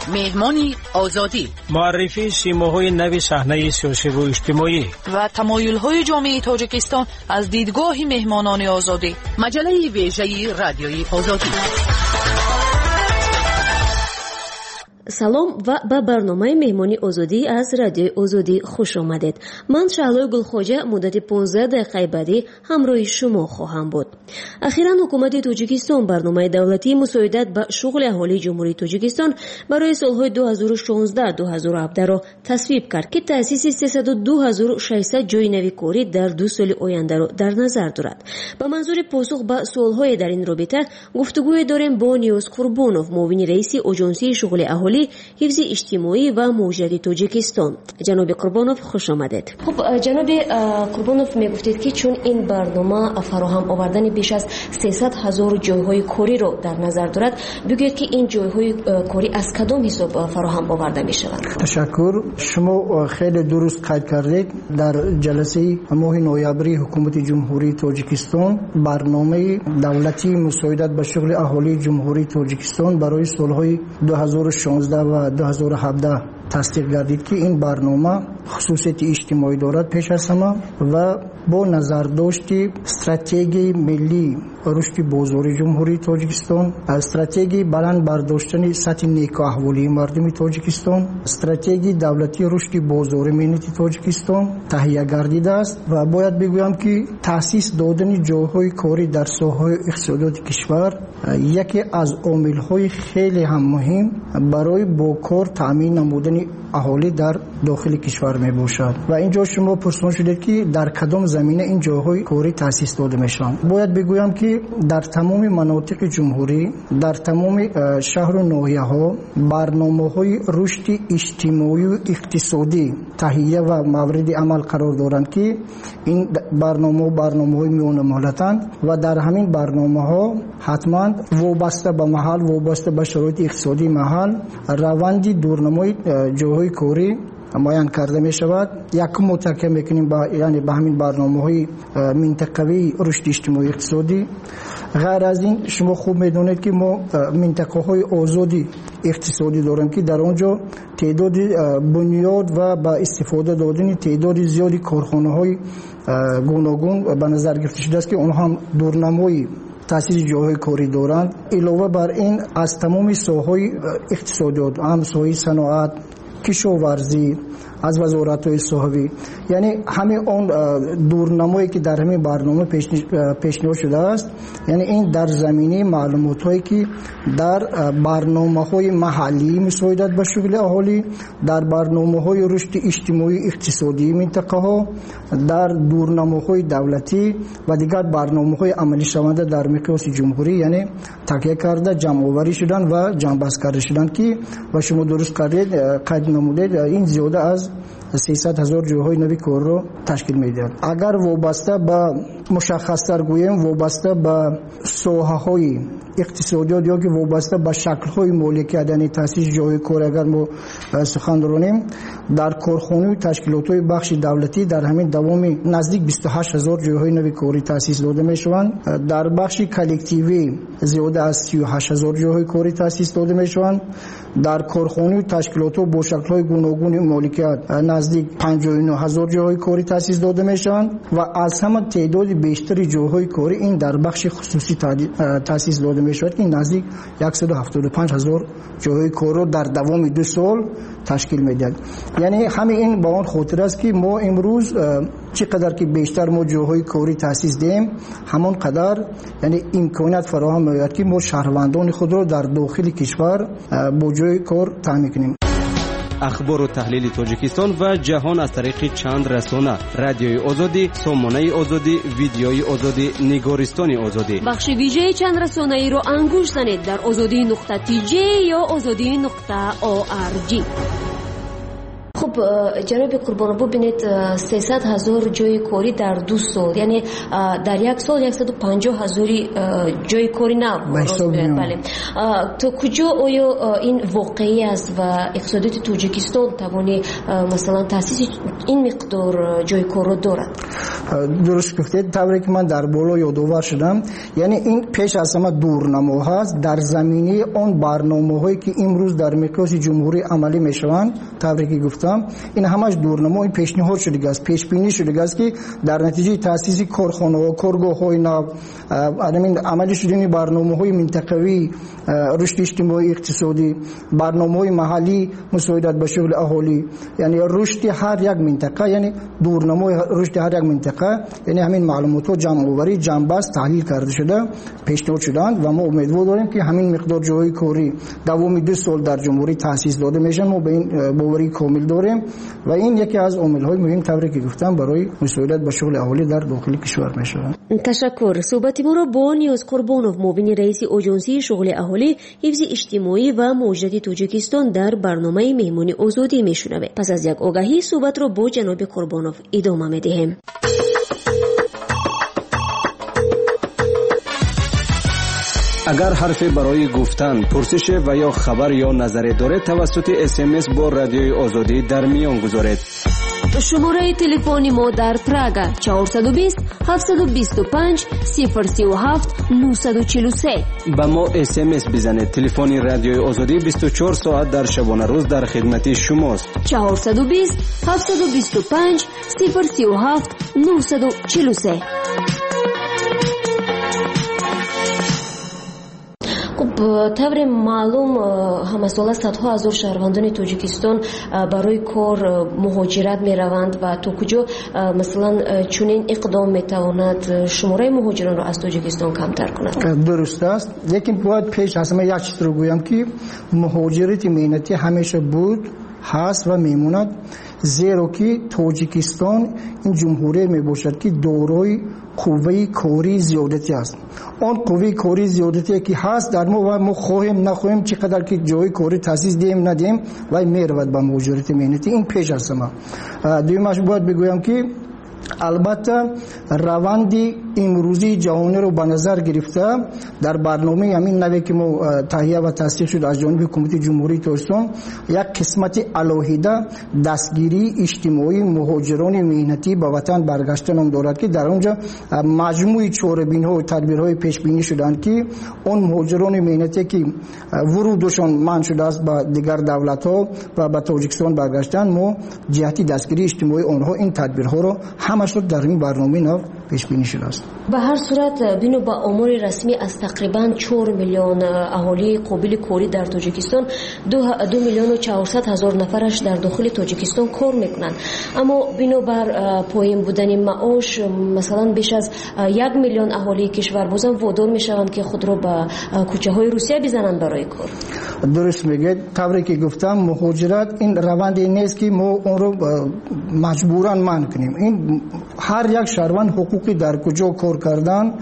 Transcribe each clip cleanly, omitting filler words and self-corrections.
مهمانی آزادی، معرفی سیماهای نوی صحنه سیاسی و اجتماعی و تمایل‌های جامعه تاجیکستان از دیدگاه مهمانان آزادی. مجله ویژه رادیوی آزادی. سلام و به برنامه مهمانی آزادی از رادیوی آزادی خوش آمدید. من شعله گلخواجه مدت 15 دقیقه بعدی همراه شما خواهم بود. اخیراً حکومت تاجیکستان برنامه دولتی مساعدت به شغل اهالی جمهوری تاجیکستان برای سالهای 2016-2017 را تصویب کرد که تأسیس 302,600 جای نوی کاری در 2 سال آینده را در نظر دارد. به منظور پاسخ به سوالهای در این رابطه گفتگوی داریم با نیوز قربانوف، معاون رئیس آژانسی شغل اهالی، حفظ اجتماعی و مهاجرت تاجیکستان. جناب قربانوف خوش آمدید. خب جناب قربانوف، میگفتید که چون این برنامه فراهم آوردن بیش از 300,000 جایهای کاری را در نظر دارد، بگویید که این جایهای کاری از کدام حساب فراهم آورده می شود؟ تشکر. شما خیلی درست قید کردید. در جلسه ماه نوامبر حکومت جمهوری تاجیکستان برنامه دولتی مساعدت به شغل اهالی جمهوری تاجیکستان برای سالهای 2016 و 2017 تصدیق گردید که این برنامه خصوصیت اجتماعی دارد پیش از همه و با نظر داشت استراتژی ملی رشد بازار جمهوری تاجیکستان، استراتژی بلند برداشتن سطح نیک احوالی مردم تاجیکستان، استراتژی دولتی رشد بازار ملت تاجیکستان تهیه گردیده است و باید بگویم که تأسیس دادن جاهای کاری در ساحه اقتصادی کشور یکی از عامل‌های خیلی هم مهم برای با کار تامین نمودن اهالی در داخل کشور می باشد. و اینجا شما پرسان شدید که در کدام زمینه این جاهای کاری تأسیس داده میشن. باید بگویم که در تمام مناطق جمهوری، در تمام شهر و ناحیه ها برنامه‌های رشد اجتماعی و اقتصادی تهیه و مورد عمل قرار دارند که این برنامه‌های میان مهلتند و در همین برنامه‌ها حتما وابسته به محل، وابسته به شرایط اقتصادی محل روند دورنمای جاهای کاری معین کرده می شود. یک متکی میکنیم یعنی به همین برنامه‌های منطقوی رشد اجتماعی اقتصادی. غیر از این شما خوب میدونید که ما منطقه‌های آزادی اقتصادی داریم که در اونجا تعداد بنیاد و با استفاده دادن تعداد زیادی کارخانه‌های گوناگون به نظر گرفته شده است که اونها هم دورنمای تأسیس جاهای کاری دارند. علاوه بر این از تمام ساحه‌های اقتصادیات، هم ساحه صنعت، کشاورزی، از وزارت‌های صحبی، یعنی همه اون دورنمایی که در همین برنامه پیشنهاد شده است، یعنی این در زمینه معلومات‌هایی که در برنامه‌های محلی مساعدت به شغل اهالی، در برنامه‌های رشد اجتماعی اقتصادی منطقه‌ها، در دورنمه‌های دولتی و دیگر برنامه‌های عملی شونده در مقیاس جمهوری، یعنی تکیه کرده جمع‌آوری شدن و جمع‌بست کرده شدن که و شما درست کردید قید نمودید این زیاده از 300,000 جاهای نوی کار رو تشکیل میده. اگر وابسته به مشخص‌تر گوییم وابسته به ساحه‌های اقتصادیات یا که وابسته به شکل‌های مالکیت یعنی تأسیس جای کار، اگر ما سخن رانیم در کارخانه و تشکیلات‌های بخش دولتی در همین دوام نزدیک 28,000 جاهای نوی کاری تأسیس داده میشوند. در بخش کلکتیوی زیاده از 38,000 جاهای کاری تأسیس داده میشوند. در کارخانه و تشکیلات با شکل‌های گوناگون مالکیت نزدیک 59,000 جاهای کاری تأسیس داده میشوند و از همه تعداد بیشتر جاهای کاری این در بخش خصوصی تأسیس داده میشود که نزدیک 175,000 جاهای کار رو در دوام 2 سال تشکیل میدهد. یعنی همین این با اون خاطر است که ما امروز چقدر که بیشتر ما جاهای کاری تأسیس دیم همون قدر یعنی امکانات فراهم می‌آید که ما شهروندان خود را در داخل کشور با جای کار تامین کنیم. اخبار و تحلیل تاجیکستان و جهان از طریق چند رسانه: رادیوی آزادی، سامانه آزادی، ویدیوی آزادی، نگارستان آزادی. بخش ویژه چند رسانه‌ای رو انگوش زنید در آزادی.tj یا آزادی.org. خب جناب قربان ببینید 300,000 جای کاری در 2 سال، یعنی در یک سال 150,000 جای کاری نو. بله. تو کجا آیا این واقعی است و اقتصادیات تاجیکستان توانی مثلا تاسیس این مقدار جای کار دارد؟ درست گفتید. طوری که من در بالا یادآور شدم، یعنی این پیش از همه دورنما هست در زمینه اون برنامه‌هایی که امروز در مقیاس جمهوری عملی میشوند. طوری که گفتم این همش دورنما، این پیشنهاد شده است، پیش بینی شده است که در نتیجه تاسیس کارخانه‌ها، کارگاه‌های نو، عملی شدن برنامه‌های منطقوی رشد اجتماعی اقتصادی، برنامه‌های محلی مساعدت به شغل اهالی، یعنی رشد هر یک منطقه، یعنی دورنمای رشد هر یک منطقه، یعنی همین معلومات جمع آوری جنبست تحلیل کرده شده پیشنهاد شدند و ما امیدوار داریم که همین مقدار جای کاری دوام 2 سال در جمهوری تاسیس داده میشن. ما به این باوری کامل داریم و این یکی از عامل‌های مهم طوری که گفتم برای مساعدت به شغل اهالی در داخل کشور میشه. تشکر. صحبت ما را با نیاز قربانوف، معاون رئیس اجنسی شغل اهالی، حفظ اجتماعی و مهاجرت تاجیکستان در برنامه مهمانی آزادی میشنوه. پس از یک آگهی صحبت را با جناب قربانوف ادامه میدهیم. اگر حرفی برای گفتن، پرسش و یا خبر یا نظری دارید توسط SMS با رادیوی آزادی در میان گذارید. شماره تلفنی ما در پراگ 420 725 037 943. با ما SMS بزنید. تلفن رادیوی آزادی 24 ساعت در شبانه روز در خدمت شماست. 420 725 037 943. طور معلوم همساله صدها هزار شهروندان تاجیکستان برای کار مهاجرت می روند و تو کجا مثلا چنین اقدام می تواند شماره مهاجران را از تاجیکستان کمتر کند؟ درست است. لیکن باید پیش از همه یک چیز رو گویم که مهاجرت مهنتی همیشه بود، هست و میموند، زیرا که تاجیکستان این جمهوری می باشد که دارای قوه کاری زیادتی است. آن قوه کاری زیادتی که هست در ما خواهیم نخواهیم چقدر که جای کاری تاسیس دیم ندیم و میرود به مهاجرت مهنتی. این پیش از همه. دویمش باید بگویم که البته روند امروزی جهانی رو به نظر گرفته در برنامه همین نوی که ما تهیه و تصدیق شد از جانب حکومت جمهوری تاجیکستان یک قسمت علاهیده دستگیری اجتماعی مهاجران مهنتی به وطن برگشتن هم دارد که در اونجا مجموعی چاره‌بینی‌ها و تدبیرهای پیش بینی شدند که اون مهاجران مهنتی که ورودشان منع شده است به دیگر دولت‌ها و به تاجیکستان برگشتن، ما جهتی دستگیری اجتماعی آنها این تدبیرها رو همش رو در این برنامه نو پیش بینی شده است. به هر صورت بینو با آمار رسمی از تقریبا 4 میلیون اهالی قابل کاری در تاجیکستان 2 میلیون و 400 هزار نفرش در داخل تاجیکستان کار میکنند، اما بینو بر پایین بودن معاش مثلا بیش از 1 میلیون اهالی کشور بازم وادار میشوند که خود را به کوچه های روسیه بزنند برای کار. درست میگید. طوری که گفتم مهاجرت این روندی نیست که ما اون رو مجبوراً منع کنیم. این هر یک شهروند حقوقی در کجا کار کردن،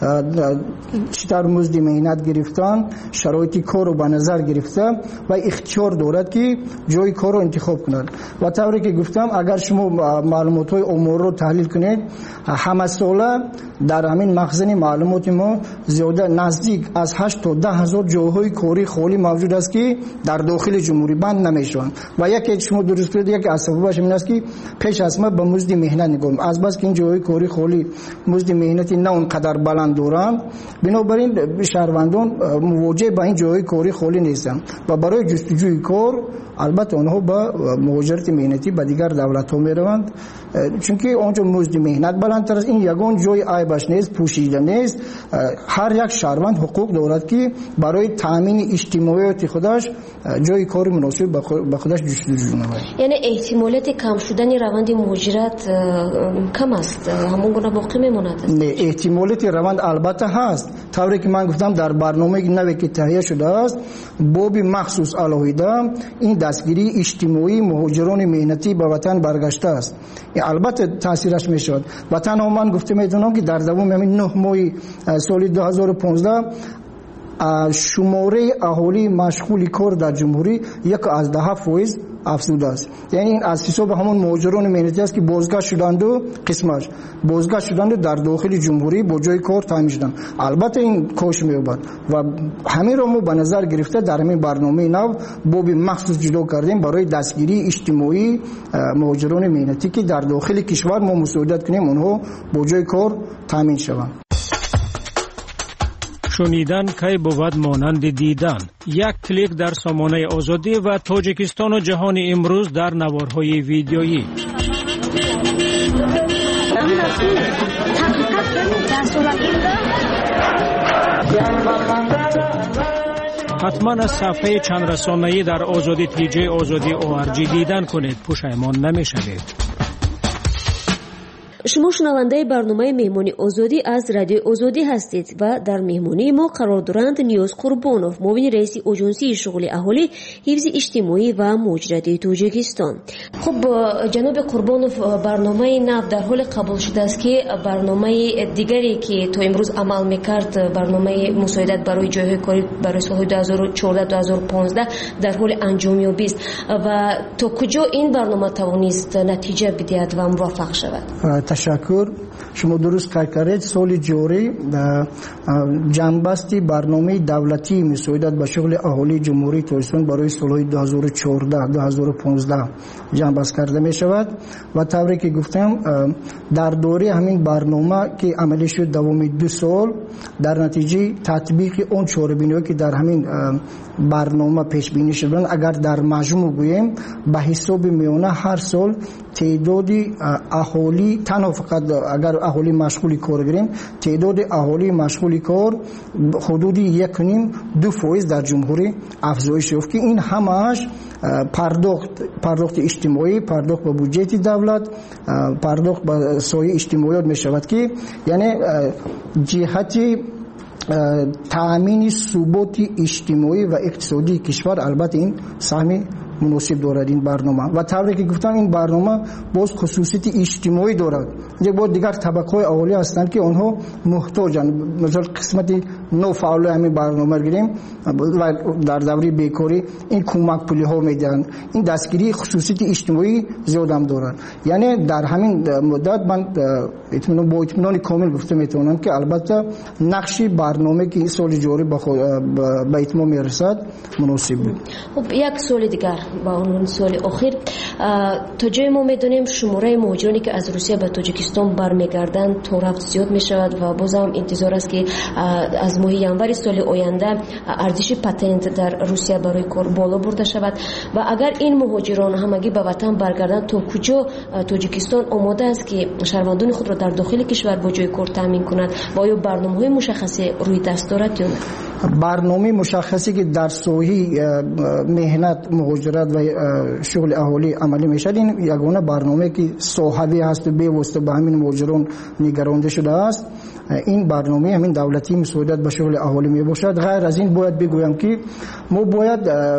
چطور مزد مهنت گرفتن، شرایط کار رو به نظر گرفته و اختیار دارد که جای کار رو انتخاب کند. و طوری که گفتم اگر شما معلومات های آمار رو تحلیل کنید، همه ساله در همین مخزن معلومات ما زیاده نزدیک از 8 تا 10 هزار جاهای کاری خالی موجود است که در داخل جمهوری بند نمیشوند. و یکی شما درست کنید، یکی از سببش این است که پیش از ما به مزد مهنت نگاه، از بس که این جاهای کاری خالی مزد مهنتی نه اونقدر بلند دارند، بنابراین شهروندان مواجه با این جاهای کاری خالی نیستند و برای جستجوی کار البته آنها با مهاجرت مهنتی به دیگر دولت‌ها میروند، چون که آنجا مزد مهنت بلندتر است. این یگان جای عیبش نیست، پوشیده نیست. هر یک شهروند حقوق دارد که برای تامین اجتماعیات خودش جای کار مناسب به خودش جستجو نماید. یعنی احتمالات کم شدن روند مهاجرت کم است، همون گونه باقی میماند؟ نه، احتمالات روند البته هست. طوری که من گفتم در برنامه نوی که تهیه شده است باب مخصوص علاوه این دستگیری اجتماعی مهاجران مهنتی به وطن برگشته است. البته تاثیرش میشد و تنها من گفته میتونم که در دوام همین 9 ماه سال 2015 شماره اهالی مشغول کار در جمهوری 11% افزوده است. یعنی این از حساب همون مهاجران مهنتی است که بازگشت شدند و قسمش بازگشت شدند در داخل جمهوری با جای کار تامین شدند. البته این کاش می‌یابد و همین را ما به نظر گرفته در همین برنامه نو باب مخصوص جدا کردیم برای دستگیری اجتماعی مهاجران مهنتی که در داخل کشور ما مساعدت کنیم اونها با جای کار تامین شوند. شنیدن کی بود مانند دیدن. یک کلیک در سامانه آزادی و تاجیکستان و جهان امروز در نوارهای ویدیویی. حتما از صفحه چند رسانه‌ای در آزادی تیجه آزادی ORG دیدن کنید، پشیمان نمی‌شوید. شما شنونده برنامه مهمانی آزادی از رادیو آزادی هستید و در مهمانی ما قرار دارند نیوز قربانوف، معاون رئیس اجنسی شغل اهالی حفظ اجتماعی و مهاجرت تاجیکستان. خب جناب قربانوف، برنامه نو در حال قبول شده است که برنامه دیگری که تا امروز عمل میکرد، برنامه مساعدت برای جایهای کاری برای سالهای 2014-2015 در حال انجامیابی است و تا کجا این برنامه توانست نتیجه بدهد و موفق شود؟ تشکر. شما درست کردید. سال جاری جنبستی برنامه دولتی مساعدت به شغل اهالی جمهوری تاجیکستان برای سالهای 2014-2015 جنبست کرده می شود و طوری که گفتم در دوره همین برنامه که عملی شد دوام 2 سال، در نتیجه تطبیق اون چاره‌بینی‌هایی که در همین برنامه پیش بینی شدن، اگر در مجموع گوییم به حساب میانه هر سال تعداد اهالی، تنها فقط اگر اهالی مشغول کار گیریم، تعداد اهالی مشغول کار حدود 1.5-2% در جمهوری افزایش یافت که این همش پرداخت اجتماعی، پرداخت به بودجه دولت، پرداخت به سایه اجتماعیات می شود که یعنی جهت تأمین ثبات اجتماعی و اقتصادی کشور البته این سهم مناسب دارد این برنامه و طوری که گفتم این برنامه باز خصوصیت اجتماعی دارد. یک بار دیگر طبقه اهالی هستند که آنها محتاجند. مثلا قسمت نوفعال همین برنامه گیریم و در دوره بیکاری این کمک پولی ها میدن. این دستگیری خصوصیت اجتماعی زیاد هم دارد. یعنی در همین مدت من با اطمینان کامل گفته میتونم که البته نقش برنامه که این سال جاری به اتمام میرسد مناسب بود. خب یک سال دیگر با عنوان سال اخیر، تا جای ما میدونیم شماره مهاجرانی که از روسیه به تاجیکستان برمیگردند تا رفت زیاد می شود و بازم انتظار است که از ماه ینور سال آینده ارزش پتنت در روسیه برای کار بالا برده شود و اگر این مهاجران همگی به وطن برگردند تا کجا تاجیکستان آماده است که شهروندان خود را در داخل کشور با جای کار تامین کند و آیا برنامه‌های مشخصی روی دست دارد یا نه؟ برنامه مشخصی که در ساحه مهنت، مهاجرت و شغل اهالی عملی میشد، این یگانه برنامه که صاحبی هست و به واسطه به همین مهاجران نگرانده شده است. این برنامه همین دولتی مساعدت به شغل اهالی می باشد. غیر از این باید بگویم که ما باید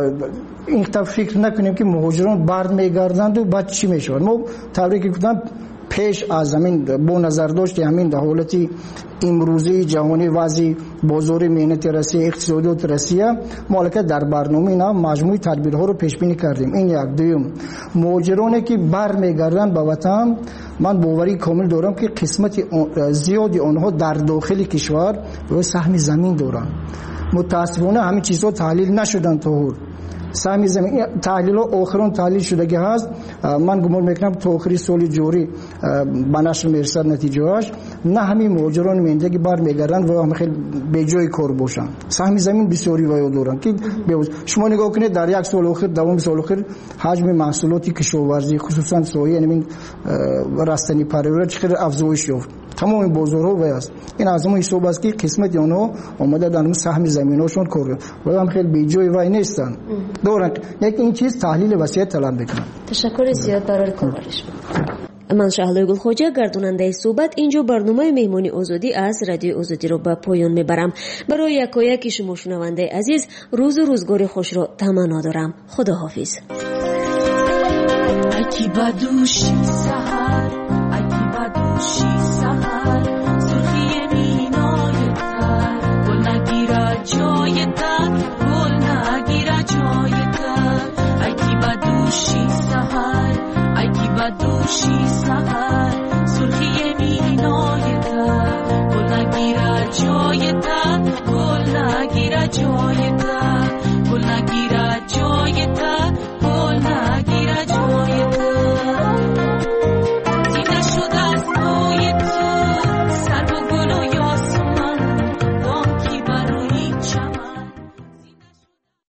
این فکر نکنیم که مهاجران برمیگردند و بعد چی میشود. ما طوری که گفتم پیش از همین با نظر داشت همین در حالت امروزی جهانی وضع بازار مهنت روسیه، اقتصادیات روسیه، مالک در برنامه اینا مجموعه تدبیرها رو پیش بینی کردیم. این یک. دوم، مهاجرانی که برمیگردن به وطن، من باوری کامل دارم که قسمت زیادی آنها در داخل کشور و سهم زمین دارن. متاسفانه همین چیزها تحلیل نشدن تا حال. سهم زمین تحلیل آخران تحلیل شدگی هست. من گمان میکنم تا آخری سال جاری به نشر میرسد نتیجهش. نه همین مهاجران مهندگی برمیگردن و هم خیلی به جای کار باشن. سهم زمین بسیاری وای دارن که شما نگاه کنید در یک سال آخر، دوم سال آخر، حجم محصولات کشاورزی خصوصا سایه همین رستنی پرورش چقدر افزایش یافت. تمام بازارها وای است. این از اون حساب است که قسمت آنها اومده در سهم زمیناشون کار و هم خیلی به جای وای نیستن. دورن یک این چیز تحلیل وسیع طلب میکنم. تشکر زیاد برای کمکش. من شهلا گلخوجه گرداننده صحبت اینجا برنامه مهمانی آزادی از رادیو آزادی رو به پایان میبرم. برای یکایک شما شنونده عزیز روز و روزگار خوش را تمنا دارم. خداحافظ. اکی بدوشی سحر، اکی بدوشی